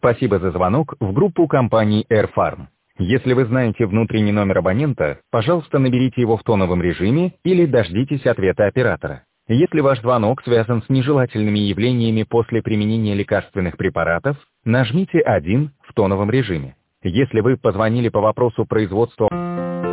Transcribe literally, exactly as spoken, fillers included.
Спасибо за звонок в группу компании AirFarm. Если вы знаете внутренний номер абонента, пожалуйста, наберите его в тоновом режиме или дождитесь ответа оператора. Если ваш звонок связан с нежелательными явлениями после применения лекарственных препаратов, нажмите один в тоновом режиме. Если вы позвонили по вопросу производства...